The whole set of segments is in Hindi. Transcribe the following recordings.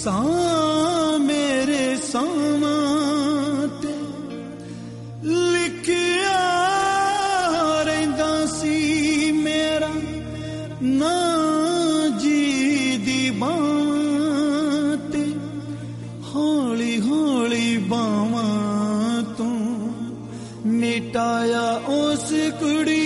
ਸਾਂ ਮੇਰੇ ਸਾਵਾਂ ਤੇ ਲਿਖਿਆ ਰਹਿੰਦਾ ਸੀ ਮੇਰਾ ਨਾਂ ਜੀ ਦੀ ਬਾਂਹ ਤੇ ਹੌਲੀ ਹੌਲੀ ਬਾਵਾਂ ਤੋਂ ਮਿਟਾਇਆ ਉਸ ਕੁੜੀ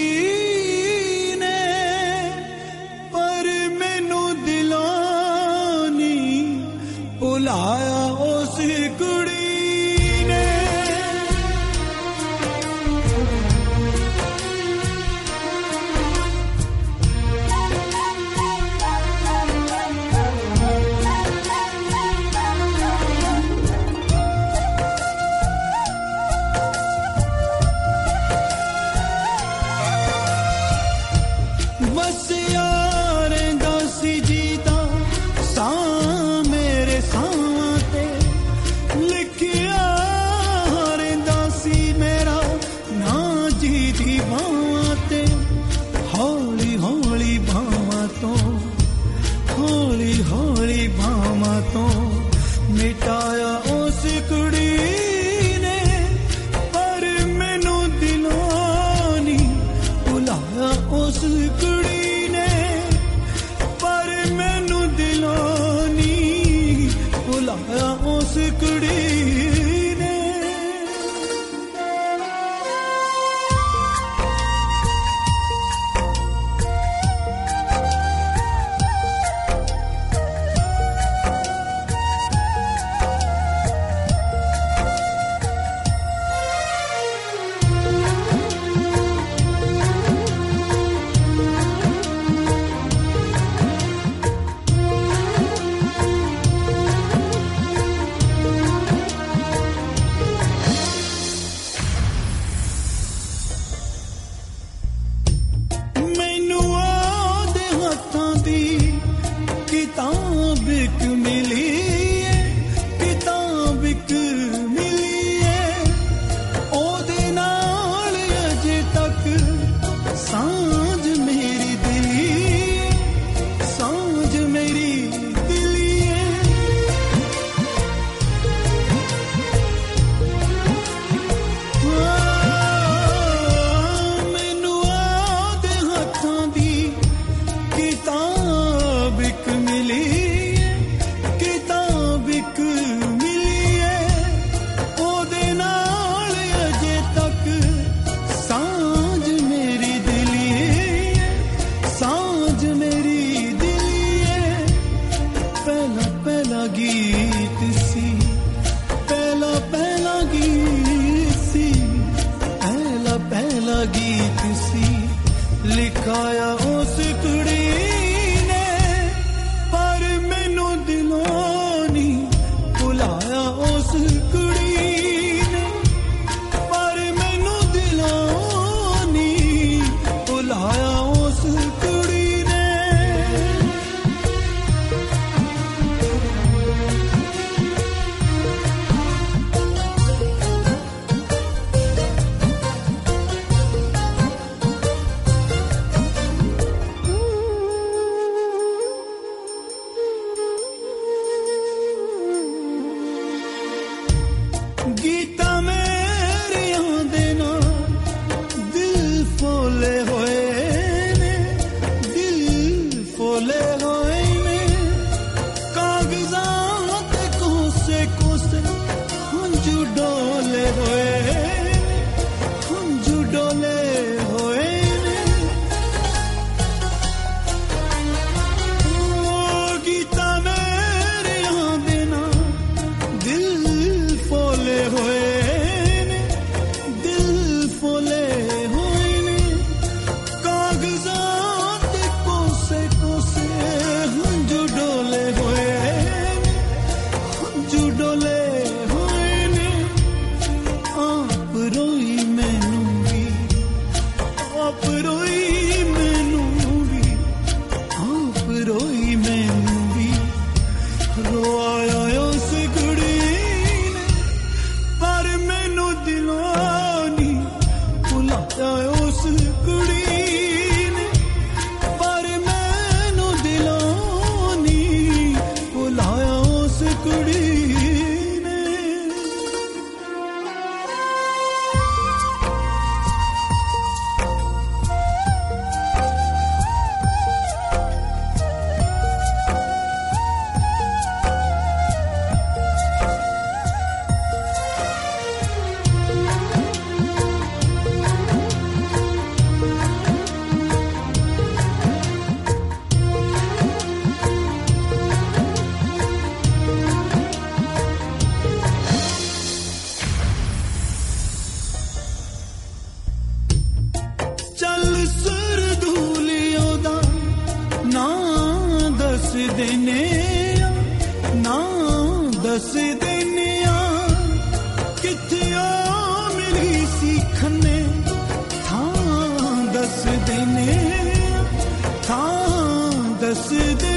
ਭੁਲਾਇਆ ਉਸ ਕੁੜੀ ਨੇ ਵਸਿਆ ਰਹਿੰਦਾ ਸੀ ਜੀਦਾ ਸਾਂ ਮੇਰੇ ਸਾਵਾਂ ਤੇ ਲਿਖਿਆ ਰਹਿੰਦਾ ਸੀ ਮੇਰਾ ਨਾਂ ਜੀ ਦੀ ਬਾਂਹ ਤੇ ਹੌਲੀ ਹੌਲੀ ਬਾਹਾਂ ਤੋਂ ਹੌਲੀ ਹੌਲੀ ਬਾਹਾਂ ਤੋਂ ਮਿਟਾਇਆ ਉਸ ਕੁੜੀ ਨੇ ਪਰ ਮੈਨੂੰ ਦਿਲੋਂ ਨਹੀਂ ਭੁਲਾਇਆ ਉਸ ਕੁੜੀ ਨੇ ਪਰ ਮੈਨੂੰ ਦਿਲੋਂ ਨਹੀਂ ਭੁਲਾਇਆ ਉਸ ਕੁੜੀ ਨੇ किताब एक मिली है किताब एक मिली है ओदे नाल अजे तक सांझ मेरी दिली है सांझ मेरी दिली है मैनू आदे हत्थां दी किताब एक मिली किताब एक मिली है ओदे नाल अजे तक सांझ मेरी दिली है सांझ मेरी दिली है पहला पहला गीत सी पहला पहला गीत सी पहला पहला गीत सी लिखाया उस कुड़ी ਭੁਲਾਇਆ ਉਸ ਕੁੜੀ ਨੇ ਪਰ ਮੈਨੂੰ ਦਿਲੋਂ ਨਹੀਂ ਭੁਲਾਇਆ ਉਸ ਕੁੜੀ ਨੇ गीता मेरियां दे नाल दिल फोले होए ने दिल फोले होए ने कागजां ते कोसे कोसे हंजू डोले होए हंजू डोले होए ने गीता मेरियां दे नाल दिल फोले होए दस देनिया किथे ओ मिली सी खन्ने थां दस देने थां दस दे